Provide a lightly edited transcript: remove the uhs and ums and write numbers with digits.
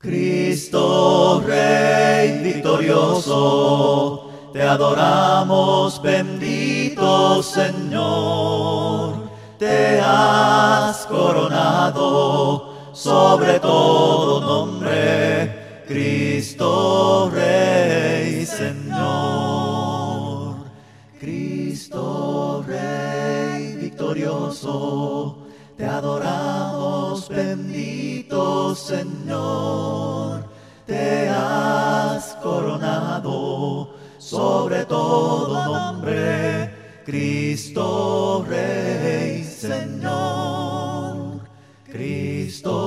Cristo Rey victorioso, te adoramos, bendito Señor. Te has coronado sobre todo nombre, Cristo Rey Señor. Cristo Rey victorioso, te adoramos, bendito Señor. Te has coronado sobre todo nombre, Cristo Rey Señor. Cristo